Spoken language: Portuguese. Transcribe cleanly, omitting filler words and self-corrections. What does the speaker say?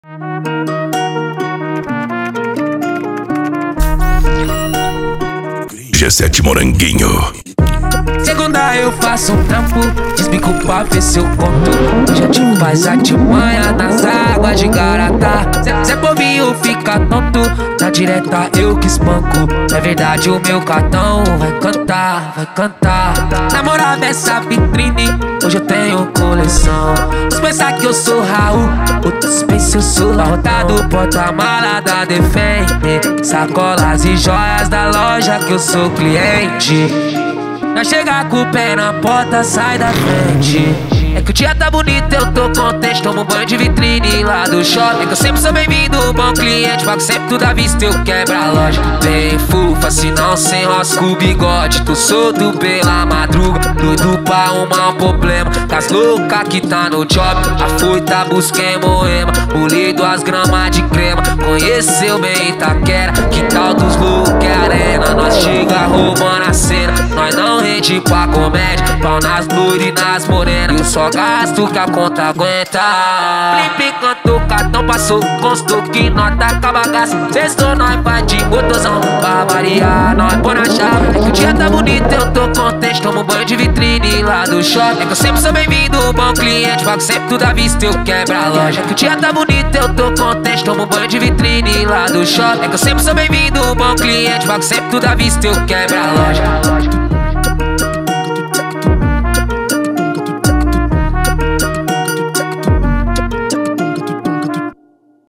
G7 Moranguinho. Segunda eu faço um trampo, desbico pra ver se eu conto. Já te faz artimanha nas águas de Garatá. Cê bobinho fica tonto, na direta eu que espanco. É verdade o meu cartão vai cantar, vai cantar. Namorar nessa vitrine, hoje eu tenho coleção. Uns pensar que eu sou Raul, outros pensam eu sou Lautado. Porta-mala da Defende, sacolas e joias da loja que eu sou cliente. Não chegar com o pé na porta, sai da frente. É que o dia tá bonito, eu tô contente. Tomo um banho de vitrine lá do shopping. É que eu sempre sou bem-vindo, um bom cliente. Pago sempre tudo à vista, eu quebro a loja. Bem fufa, se não sem rosco o bigode. Tô solto pela madruga, doido pra arrumar um problema. Das loucas que tá no job, a foita busca em Moema. Pulei 2 gramas de crema, conheceu bem Itaquera. Que tal dos loucos é arena, nós chega roubando a cena. Nós não rende pra comédia, pau nas loiras e nas morenas. Eu só gasto que a conta aguenta. Flip enquanto o cartão passou, constou que nós tá com a bagaça. Sextou, nós vai de motorzão, pra variar, nós põe na chave. É que o dia tá bonito, eu tô contente. Tomo um banho de vitrine lá do shopping. É que eu sempre sou bem-vindo, um bom cliente. Pago sempre tudo à vista, eu quebro a loja. É que o dia tá bonito, eu tô contente. Tomo um banho de vitrine lá do shopping. É que eu sempre sou bem-vindo, um bom cliente. Pago sempre tudo à vista, eu quebro a loja.